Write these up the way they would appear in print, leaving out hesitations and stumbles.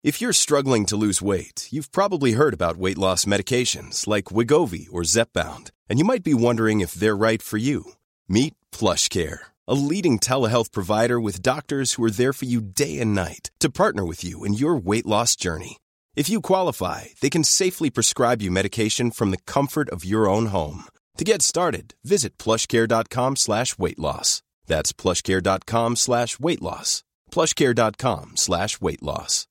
If you're struggling to lose weight, you've probably heard about weight loss medications like Wegovy or Zepbound, and you might be wondering if they're right for you. Meet PlushCare, a leading telehealth provider with doctors who are there for you day and night to partner with you in your weight loss journey. If you qualify, they can safely prescribe you medication from the comfort of your own home. To get started, visit plushcare.com/weightloss. That's plushcare.com/weightloss. plushcare.com/weightloss.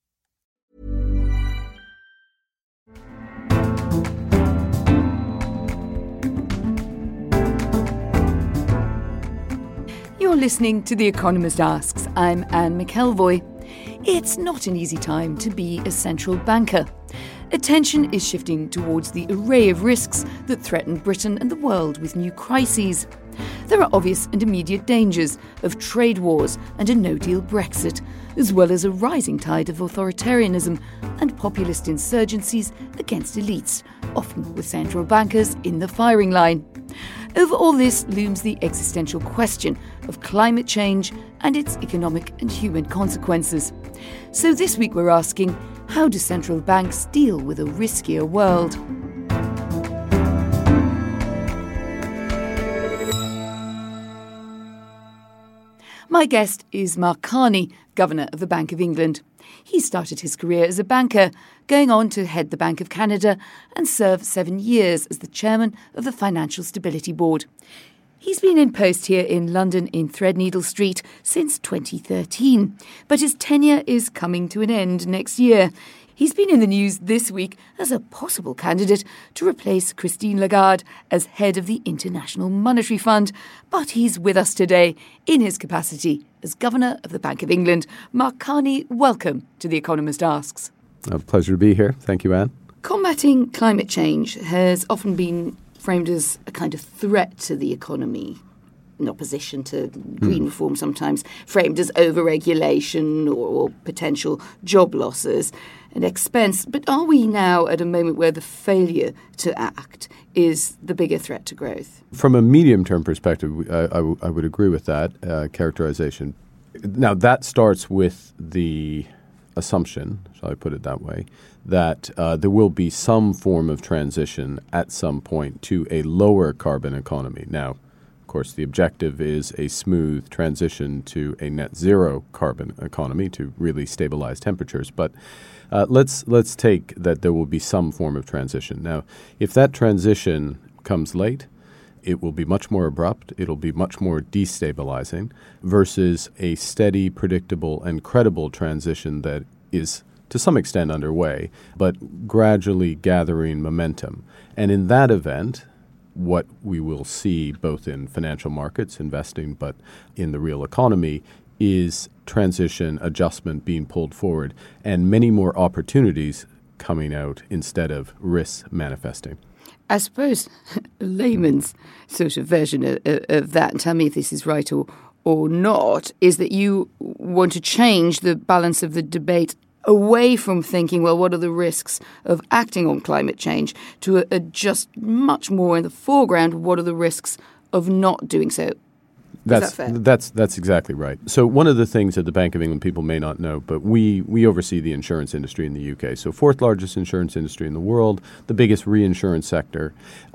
You're listening to The Economist Asks. I'm Anne McElvoy. It's not an easy time to be a central banker. Attention is shifting towards the array of risks that threaten Britain and the world with new crises. There are obvious and immediate dangers of trade wars and a no-deal Brexit, as well as a rising tide of authoritarianism and populist insurgencies against elites, often with central bankers in the firing line. Over all this looms the existential question of climate change and its economic and human consequences. So this week we're asking, how do central banks deal with a riskier world? My guest is Mark Carney, Governor of the Bank of England. He started his career as a banker, going on to head the Bank of Canada and serve 7 years as the chairman of the Financial Stability Board. He's been in post here in London in Threadneedle Street since 2013, but his tenure is coming to an end next year. He's been in the news this week as a possible candidate to replace Christine Lagarde as head of the International Monetary Fund, but he's with us today in his capacity as Governor of the Bank of England. Mark Carney, welcome to The Economist Asks. A pleasure to be here. Thank you, Anne. Combating climate change has often been framed as a kind of threat to the economy, in opposition to green reform, sometimes framed as overregulation or potential job losses and expense. But are we now at a moment where the failure to act is the bigger threat to growth? From a medium-term perspective, I would agree with that characterization. Now, that starts with the assumption, shall I put it that way, that there will be some form of transition at some point to a lower carbon economy. Now, of course, the objective is a smooth transition to a net zero carbon economy to really stabilize temperatures. But let's take that there will be some form of transition. Now, if that transition comes late, it will be much more abrupt, it'll be much more destabilizing versus a steady, predictable, and credible transition that is to some extent underway, but gradually gathering momentum. And in that event, what we will see both in financial markets, investing, but in the real economy, is transition, adjustment being pulled forward, and many more opportunities coming out instead of risks manifesting. I suppose a layman's sort of version of that, and tell me if this is right or not, is that you want to change the balance of the debate away from thinking, well, what are the risks of acting on climate change, to adjust much more in the foreground, what are the risks of not doing so? That's exactly right. So one of the things at the Bank of England people may not know, but we oversee the insurance industry in the UK. So fourth largest insurance industry in the world, the biggest reinsurance sector,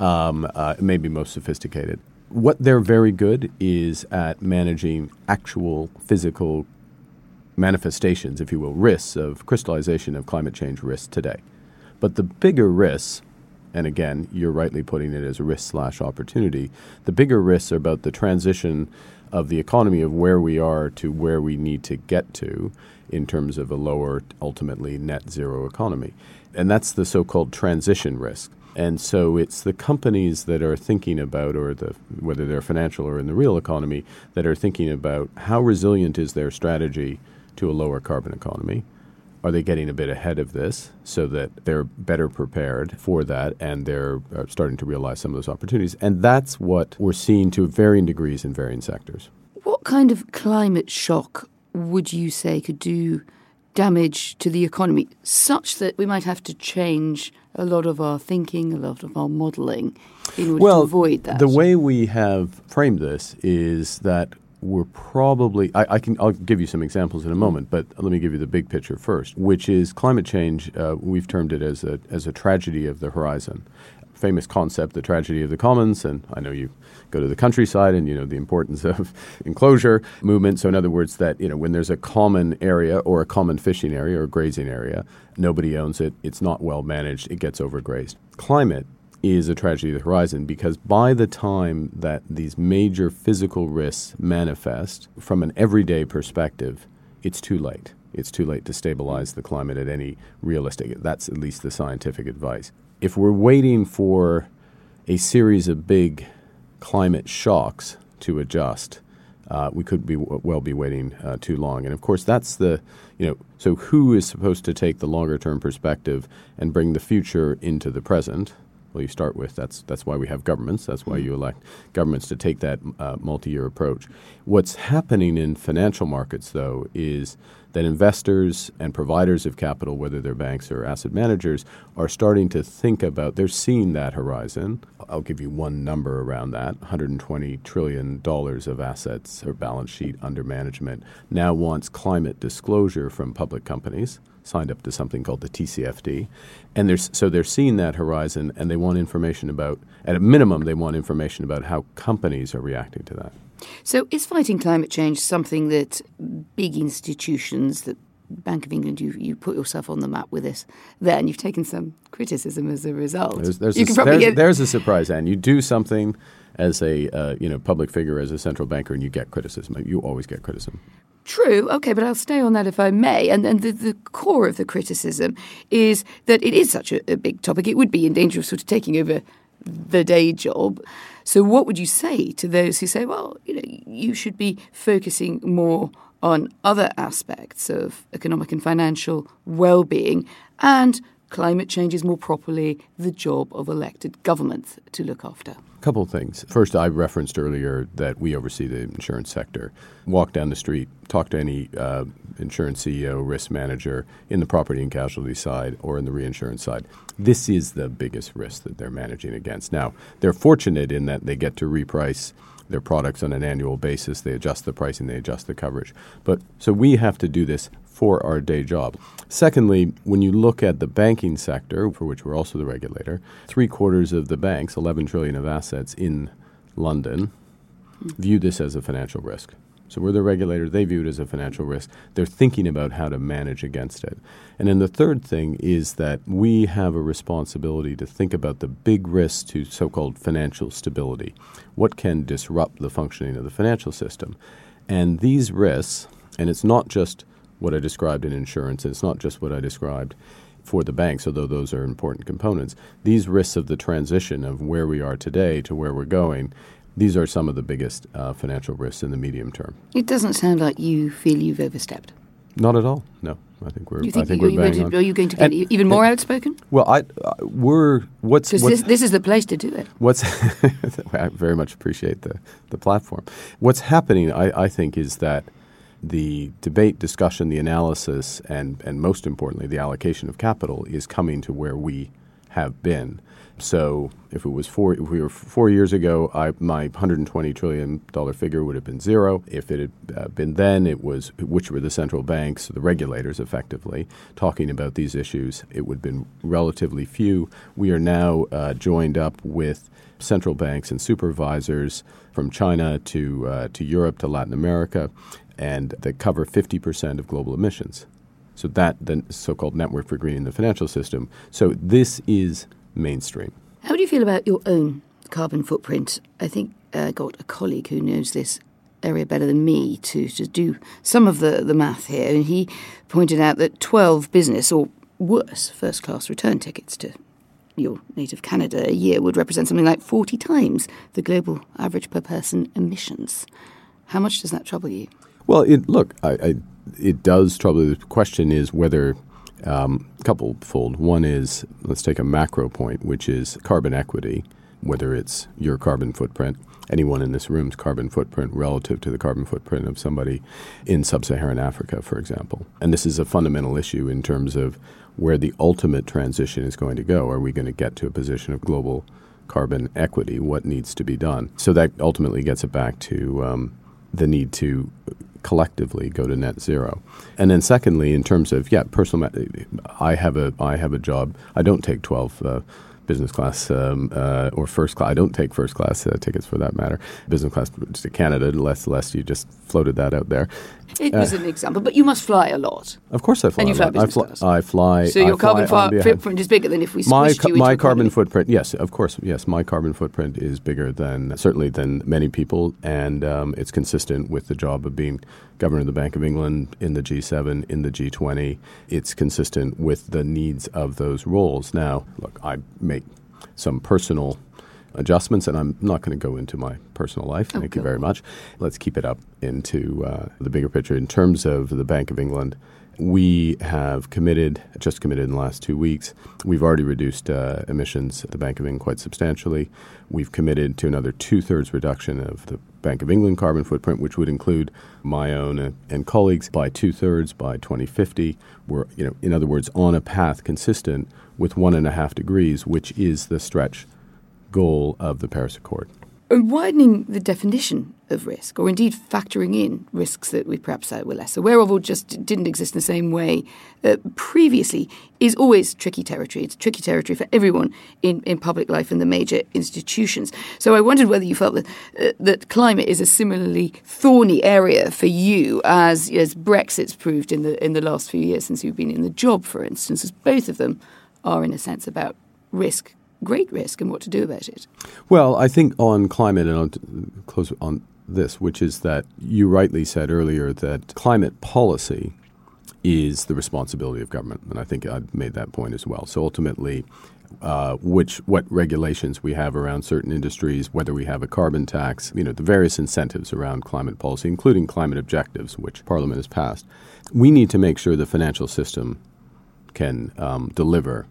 maybe most sophisticated. What they're very good is at managing actual physical manifestations, if you will, risks of crystallization of climate change risks today. But the bigger risks, and again, you're rightly putting it as a risk/opportunity, the bigger risks are about the transition of the economy of where we are to where we need to get to in terms of a lower, ultimately net zero economy. And that's the so-called transition risk. And so it's the companies that are thinking about, or whether they're financial or in the real economy, that are thinking about how resilient is their strategy to a lower carbon economy. Are they getting a bit ahead of this so that they're better prepared for that and they're starting to realize some of those opportunities? And that's what we're seeing to varying degrees in varying sectors. What kind of climate shock would you say could do damage to the economy such that we might have to change a lot of our thinking, a lot of our modelling in order to avoid that? The way we have framed this is that we're probably, I'll give you some examples in a moment, but let me give you the big picture first, which is climate change. We've termed it as a tragedy of the horizon. Famous concept, the tragedy of the commons, and I know you go to the countryside and you know the importance of enclosure movement. So in other words, that when there's a common area or a common fishing area or grazing area, nobody owns it, it's not well managed, it gets overgrazed. Climate is a tragedy of the horizon because by the time that these major physical risks manifest from an everyday perspective, it's too late. It's too late to stabilize the climate at any realistic. That's at least the scientific advice. If we're waiting for a series of big climate shocks to adjust, we could be waiting too long. And of course, that's so who is supposed to take the longer term perspective and bring the future into the present? Well, you start with that's why we have governments. That's why you elect governments to take that multi-year approach. What's happening in financial markets, though, is that investors and providers of capital, whether they're banks or asset managers, are starting to think about, they're seeing that horizon. I'll give you one number around that. $120 trillion of assets or balance sheet under management now wants climate disclosure from public companies, signed up to something called the TCFD. And they're seeing that horizon, and they want information about, at a minimum, they want information about how companies are reacting to that. So is fighting climate change something that big institutions, the Bank of England, you put yourself on the map with this there, and you've taken some criticism as a result? There's a surprise, Anne. You do something as a public figure, as a central banker, and you get criticism. You always get criticism. True. Okay, but I'll stay on that if I may. And the core of the criticism is that it is such a big topic. It would be in danger of sort of taking over the day job. So what would you say to those who say, well, you should be focusing more on other aspects of economic and financial well-being, and climate change is more properly the job of elected governments to look after? A couple of things. First, I referenced earlier that we oversee the insurance sector. Walk down the street, talk to any insurance CEO, risk manager in the property and casualty side or in the reinsurance side. This is the biggest risk that they're managing against. Now, they're fortunate in that they get to reprice their products on an annual basis. They adjust the pricing, they adjust the coverage. So we have to do this for our day job. Secondly, when you look at the banking sector, for which we're also the regulator, 3/4 of the banks, 11 trillion of assets in London, view this as a financial risk. So we're the regulator. They view it as a financial risk. They're thinking about how to manage against it. And then the third thing is that we have a responsibility to think about the big risks to so-called financial stability. What can disrupt the functioning of the financial system? And these risks, and it's not just what I described in insurance, and it's not just what I described for the banks, although those are important components. These risks of the transition of where we are today to where we're going, these are some of the biggest financial risks in the medium term. It doesn't sound like you feel you've overstepped. Not at all. No, I think we're. Are you going to get even more outspoken? Well, this is the place to do it. I very much appreciate the platform. What's happening, I think, is that the debate, discussion, the analysis, and most importantly, the allocation of capital is coming to where we have been. So if we were 4 years ago, my $120 trillion figure would have been zero. If it had been then, which were the central banks, the regulators effectively, talking about these issues, it would have been relatively few. We are now joined up with central banks and supervisors from China to Europe to Latin America, and that cover 50% of global emissions. So that, the so-called network for greening the financial system. So this is mainstream. How do you feel about your own carbon footprint? I think I got a colleague who knows this area better than me to do some of the math here, and he pointed out that 12 business or worse first-class return tickets to your native Canada a year would represent something like 40 times the global average per person emissions. How much does that trouble you? Well, it does trouble. The question is whether couple-fold. One is, let's take a macro point, which is carbon equity, whether it's your carbon footprint, anyone in this room's carbon footprint relative to the carbon footprint of somebody in sub-Saharan Africa, for example. And this is a fundamental issue in terms of where the ultimate transition is going to go. Are we going to get to a position of global carbon equity? What needs to be done? So that ultimately gets it back to the need to collectively go to net zero. And then secondly, in terms of, personal, I have a job. I don't take 12 business class or first class. I don't take first class tickets for that matter. Business class to Canada, less you just floated that out there. It was an example, but you must fly a lot. Of course I fly. And you fly business class. I fly. So your carbon footprint is bigger than if we squished you into my carbon footprint, yes, of course, yes. My carbon footprint is bigger than many people, and it's consistent with the job of being governor of the Bank of England in the G7, in the G20. It's consistent with the needs of those roles. Now, look, I make some personal adjustments, and I'm not going to go into my personal life. Thank you very much. Let's keep it up into the bigger picture. In terms of the Bank of England, we have just committed in the last 2 weeks. We've already reduced emissions at the Bank of England quite substantially. We've committed to another 2/3 reduction of the Bank of England carbon footprint, which would include my own and colleagues, by 2/3 by 2050. We're, in other words, on a path consistent with 1.5 degrees, which is the stretch goal of the Paris Accord. Widening the definition of risk, or indeed factoring in risks that we perhaps were less aware of or just didn't exist in the same way previously, is always tricky territory. It's tricky territory for everyone in public life and the major institutions. So I wondered whether you felt that climate is a similarly thorny area for you as Brexit's proved in the last few years since you've been in the job, for instance, as both of them are in a sense about risk, great risk, and what to do about it. Well, I think on climate, and I'll close on this, which is that you rightly said earlier that climate policy is the responsibility of government. And I think I've made that point as well. So ultimately, what regulations we have around certain industries, whether we have a carbon tax, the various incentives around climate policy, including climate objectives, which Parliament has passed, we need to make sure the financial system can deliver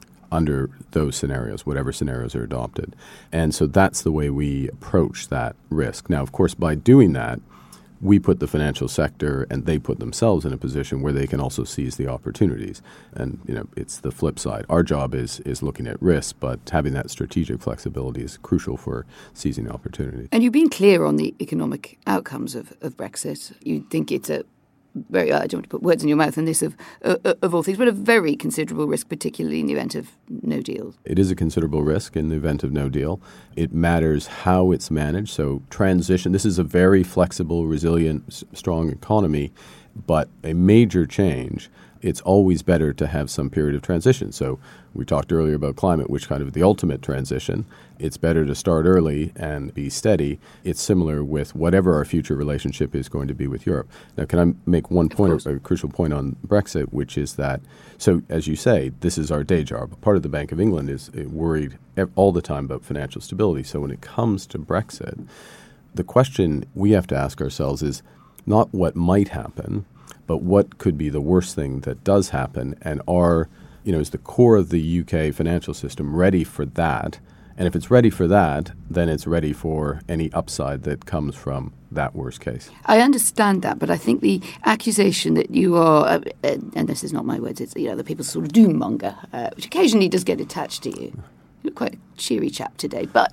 under those scenarios, whatever scenarios are adopted. And so that's the way we approach that risk. Now, of course, by doing that, we put the financial sector and they put themselves in a position where they can also seize the opportunities. And, it's the flip side. Our job is looking at risk, but having that strategic flexibility is crucial for seizing opportunities. And you've been clear on the economic outcomes of Brexit. You think it's a very, I don't want to put words in your mouth on this of all things, but a very considerable risk, particularly in the event of no deal. It is a considerable risk in the event of no deal. It matters how it's managed. So transition, this is a very flexible, resilient, strong economy, but a major change, it's always better to have some period of transition. So we talked earlier about climate, which kind of the ultimate transition. It's better to start early and be steady. It's similar with whatever our future relationship is going to be with Europe. Now, can I make one point, a crucial point on Brexit, which is that, so as you say, this is our day job. Part of the Bank of England is worried all the time about financial stability. So when it comes to Brexit, the question we have to ask ourselves is not what might happen, but what could be the worst thing that does happen, and is the core of the UK financial system ready for that? And if it's ready for that, then it's ready for any upside that comes from that worst case. I understand that, but I think the accusation that you are, and this is not my words, it's the people's sort of doom monger, which occasionally does get attached to you. You look quite a cheery chap today, but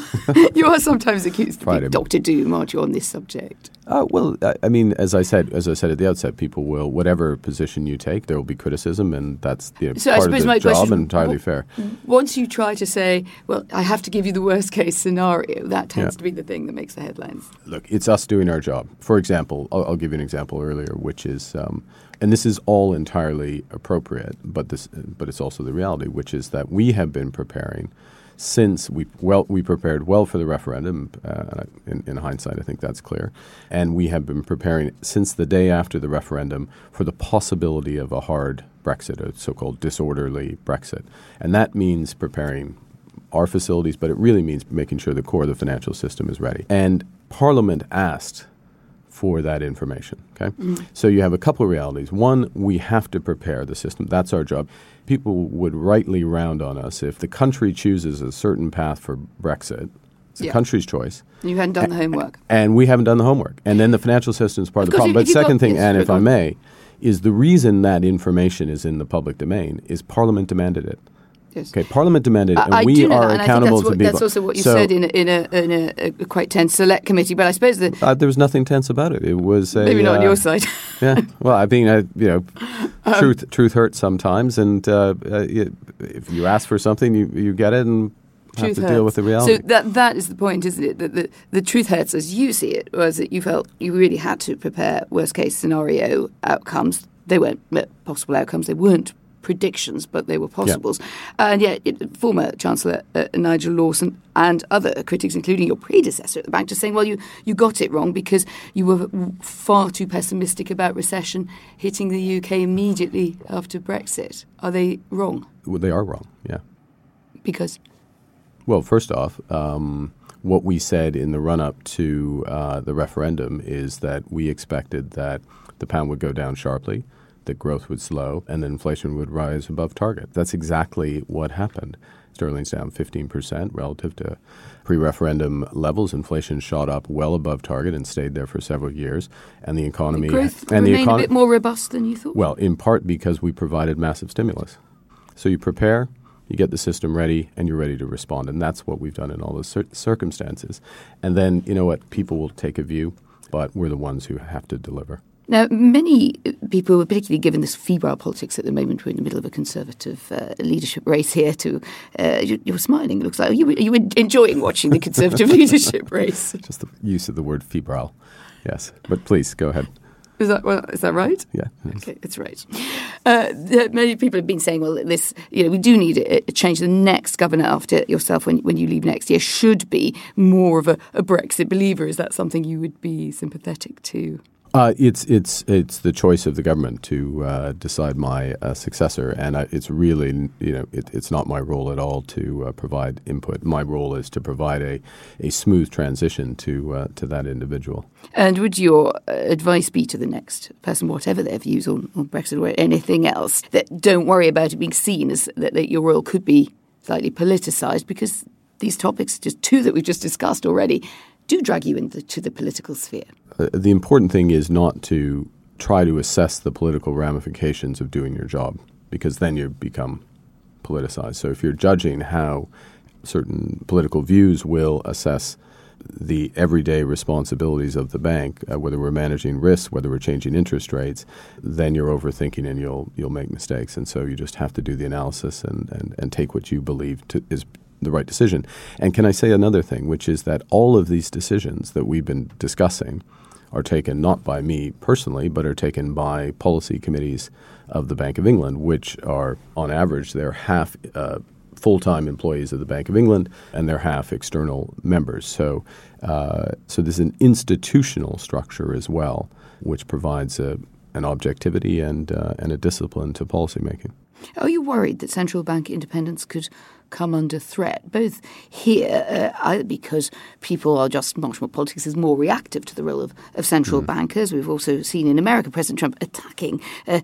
you are sometimes accused of being Dr. Doom, aren't you, on this subject? Well, I mean, as I said at the outset, people will, whatever position you take, there will be criticism, and that's part of the job and entirely fair. Once you try to say, well, I have to give you the worst case scenario, that tends to be the thing that makes the headlines. Look, it's us doing our job. For example, I'll give you an example earlier, which is, and this is all entirely appropriate, but it's also the reality, which is that we have been preparing since we prepared well for the referendum. In hindsight, I think that's clear. And we have been preparing since the day after the referendum for the possibility of a hard Brexit, a so-called disorderly Brexit. And that means preparing our facilities, but it really means making sure the core of the financial system is ready. And Parliament asked for that information. Okay, So you have a couple of realities. One, we have to prepare the system. That's our job. People would rightly round on us if the country chooses a certain path for Brexit. It's the country's choice. You hadn't done the homework. And we haven't done the homework. And then the financial system is part of the problem. But second thing, Anne, if I may, is the reason that information is in the public domain is Parliament demanded it. Yes. Okay, Parliament demanded it, and we are accountable to people. That's also what you said in a quite tense select committee. But I suppose that there was nothing tense about it. It was maybe not on your side. Yeah. Well, I mean, truth hurts sometimes, and if you ask for something, you get it, and have to deal with the reality. So that is the point, isn't it? That the truth hurts as you see it, was that you felt you really had to prepare worst case scenario outcomes. They weren't possible outcomes. They weren't predictions, but they were possibles. Yeah. And yet, former Chancellor Nigel Lawson and other critics, including your predecessor at the bank, just saying, well, you got it wrong because you were far too pessimistic about recession hitting the UK immediately after Brexit. Are they wrong? Well, they are wrong, yeah. Because? Well, first off, what we said in the run-up to the referendum is that we expected that the pound would go down sharply, that growth would slow, and that inflation would rise above target. That's exactly what happened. Sterling's down 15% relative to pre-referendum levels. Inflation shot up well above target and stayed there for several years. And the economy growth remained a bit more robust than you thought? Well, in part because we provided massive stimulus. So you prepare, you get the system ready, and you're ready to respond. And that's what we've done in all those circumstances. And then, you know what, people will take a view, but we're the ones who have to deliver. Now, many people, particularly given this febrile politics at the moment, we're in the middle of a Conservative leadership race here. You're smiling, it looks like. Are you enjoying watching the Conservative leadership race? Just the use of the word febrile, yes. But please, go ahead. Is that right? Yeah. Okay, it's right. Many people have been saying, well, we do need a change. The next governor after yourself, when you leave next year, should be more of a Brexit believer. Is that something you would be sympathetic to? It's the choice of the government to decide my successor, and it's really it's not my role at all to provide input. My role is to provide a smooth transition to that individual. And would your advice be to the next person, whatever their views on Brexit or anything else, that don't worry about it being seen as that your role could be slightly politicised, because these topics, just two that we've just discussed already, do drag you into the political sphere? The important thing is not to try to assess the political ramifications of doing your job, because then you become politicized. So if you're judging how certain political views will assess the everyday responsibilities of the bank, whether we're managing risk, whether we're changing interest rates, then you're overthinking and you'll make mistakes. And so you just have to do the analysis and take what you believe is the right decision. And can I say another thing, which is that all of these decisions that we've been discussing are taken not by me personally, but are taken by policy committees of the Bank of England, which are, on average, they're half full-time employees of the Bank of England and they're half external members. So there's an institutional structure as well, which provides an objectivity and a discipline to policymaking. Are you worried that central bank independence could come under threat, both here, either because people are just much more, politics is more reactive to the role of central bankers. We've also seen in America President Trump attacking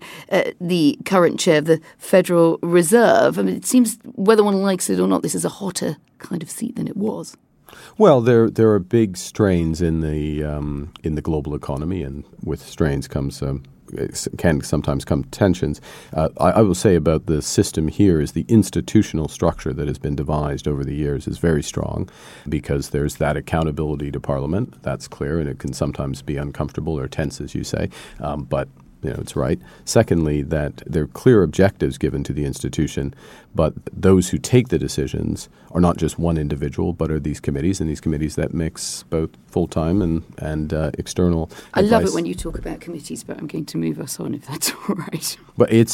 the current chair of the Federal Reserve. I mean, it seems, whether one likes it or not, this is a hotter kind of seat than it was. Well, there are big strains in the global economy, and with strains comes can sometimes come tensions. I will say about the system here is the institutional structure that has been devised over the years is very strong, because there's that accountability to Parliament. That's clear, and it can sometimes be uncomfortable or tense, as you say, but it's right. Secondly, that there are clear objectives given to the institution, but those who take the decisions are not just one individual, but are these committees, and these committees that mix both full-time and external I advice. love it when you talk about committees, but I'm going to move us on if that's all right. But it's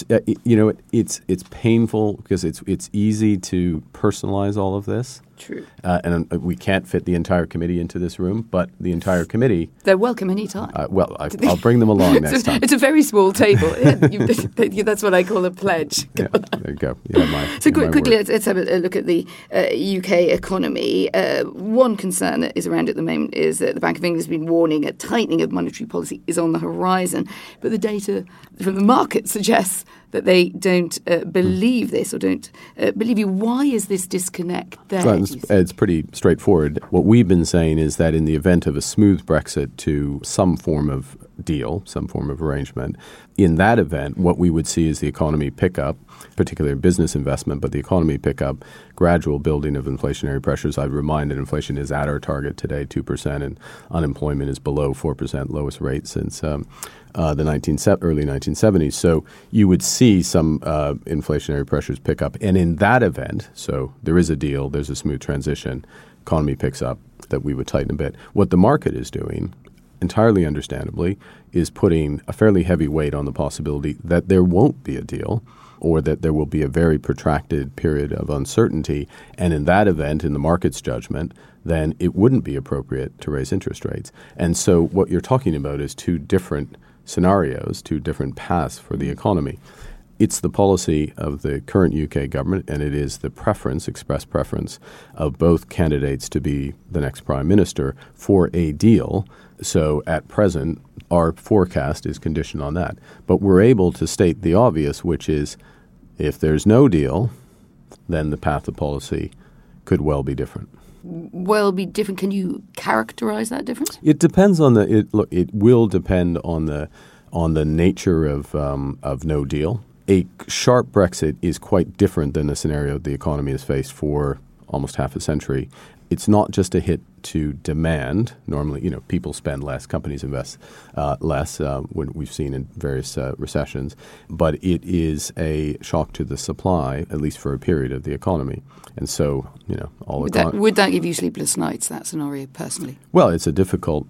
it's painful because it's easy to personalize all of this. True. And we can't fit the entire committee into this room, but the entire committee... They're welcome any time. I'll bring them along next time. It's a very small table. That's what I call a pledge. Yeah, there you go. So quickly, let's have a look at the UK economy. One concern that is around at the moment is that the Bank of England has been warning a tightening of monetary policy is on the horizon. But the data from the market suggests that they don't believe this or don't believe you. Why is this disconnect there? Well, it's pretty straightforward. What we've been saying is that in the event of a smooth Brexit to some form of deal, some form of arrangement. In that event, what we would see is the economy pick up, particularly business investment, but the economy pick up, gradual building of inflationary pressures. I'd remind that inflation is at our target today, 2%, and unemployment is below 4%, lowest rate since the early 1970s. So you would see some inflationary pressures pick up. And in that event, so there is a deal, there's a smooth transition, economy picks up, that we would tighten a bit. What the market is doing, entirely understandably, is putting a fairly heavy weight on the possibility that there won't be a deal or that there will be a very protracted period of uncertainty. And in that event, in the market's judgment, then it wouldn't be appropriate to raise interest rates. And so what you're talking about is two different scenarios, two different paths for the economy. It's the policy of the current UK government, and it is the preference, express preference, of both candidates to be the next prime minister for a deal. So at present, our forecast is conditioned on that. But we're able to state the obvious, which is if there's no deal, then the path of policy could well be different. Well, be different. Can you characterize that difference? It depends on it will depend on the nature of no deal. A sharp Brexit is quite different than the scenario the economy has faced for almost half a century. It's not just a hit to demand. Normally, people spend less, companies invest less, when we've seen in various recessions. But it is a shock to the supply, at least for a period of the economy. And so, would that give you sleepless nights, that scenario, personally? Well, it's a difficult,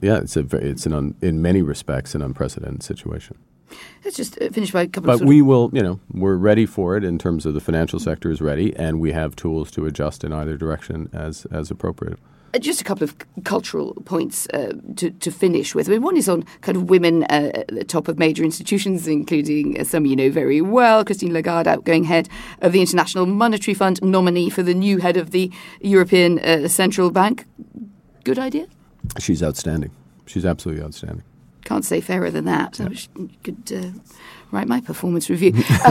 in many respects, an unprecedented situation. Let's just finish by a couple of... But we will, we're ready for it in terms of the financial sector is ready, and we have tools to adjust in either direction as appropriate. Just a couple of cultural points to finish with. I mean, one is on kind of women at the top of major institutions, including some you know very well, Christine Lagarde, outgoing head of the International Monetary Fund, nominee for the new head of the European Central Bank. Good idea? She's outstanding. She's absolutely outstanding. Can't say fairer than that. Yeah. I could write my performance review.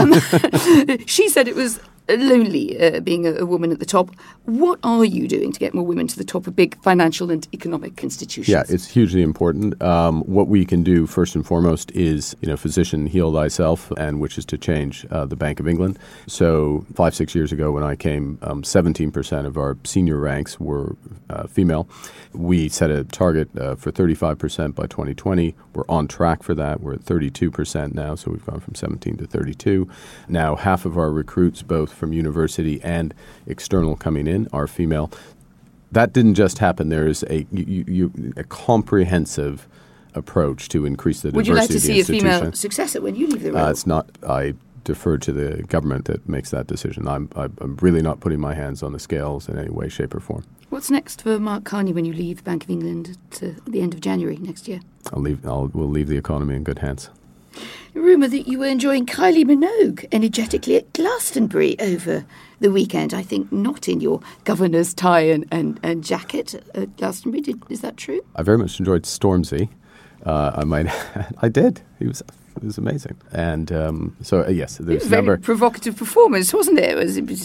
She said it was lonely being a woman at the top. What are you doing to get more women to the top of big financial and economic institutions? Yeah, it's hugely important. What we can do first and foremost is, physician heal thyself, and which is to change the Bank of England. So 5-6 years ago when I came, 17% of our senior ranks were female. We set a target for 35% by 2020. We're on track for that. We're at 32% now, so we've gone from 17 to 32. Now half of our recruits, both from university and external coming in, are female. That didn't just happen. There is a comprehensive approach to increase the diversity of the institution. Would you like to see a female successor when you leave the role? It's not. I defer to the government that makes that decision. I'm really not putting my hands on the scales in any way, shape, or form. What's next for Mark Carney when you leave the Bank of England at the end of January next year? We'll leave the economy in good hands. A rumour that you were enjoying Kylie Minogue energetically at Glastonbury over the weekend. I think not in your governor's tie and jacket at Glastonbury. Is that true? I very much enjoyed Stormzy. I did. It was amazing. And yes, there was a very provocative performance, wasn't it?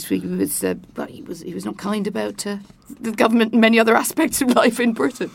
He was not kind about the government and many other aspects of life in Britain.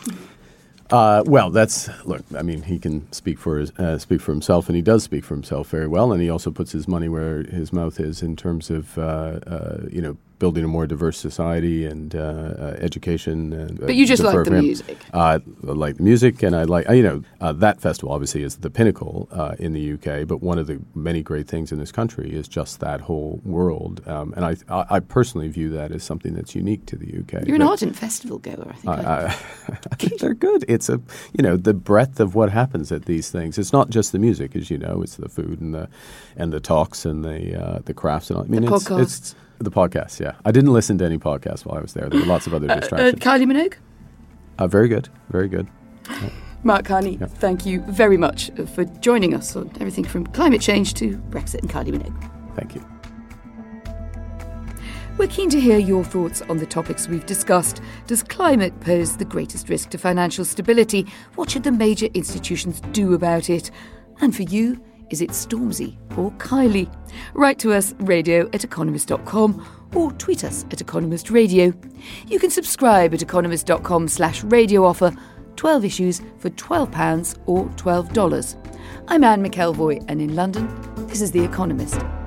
He can speak for himself, and he does speak for himself very well, and he also puts his money where his mouth is in terms of building a more diverse society and education. And, but you just like the music. I like the music, and I like that festival obviously is the pinnacle in the UK. But one of the many great things in this country is just that whole world, and I personally view that as something that's unique to the UK. You're an ardent festival goer, I think. They're good. It's the breadth of what happens at these things. It's not just the music, as you know. It's the food and the talks and the crafts and all. It's the podcast. Yeah, I didn't listen to any podcasts while I was there. There were lots of other distractions. Kylie Minogue? Very good. Very good. Yeah. Mark Carney, Thank you very much for joining us on everything from climate change to Brexit and Kylie Minogue. Thank you. We're keen to hear your thoughts on the topics we've discussed. Does climate pose the greatest risk to financial stability? What should the major institutions do about it? And for you, is it Stormzy or Kylie? Write to us, radio@economist.com, or tweet us at Economist Radio. You can subscribe at economist.com/radio offer 12 issues for £12 or $12. I'm Anne McElvoy, and in London, this is The Economist.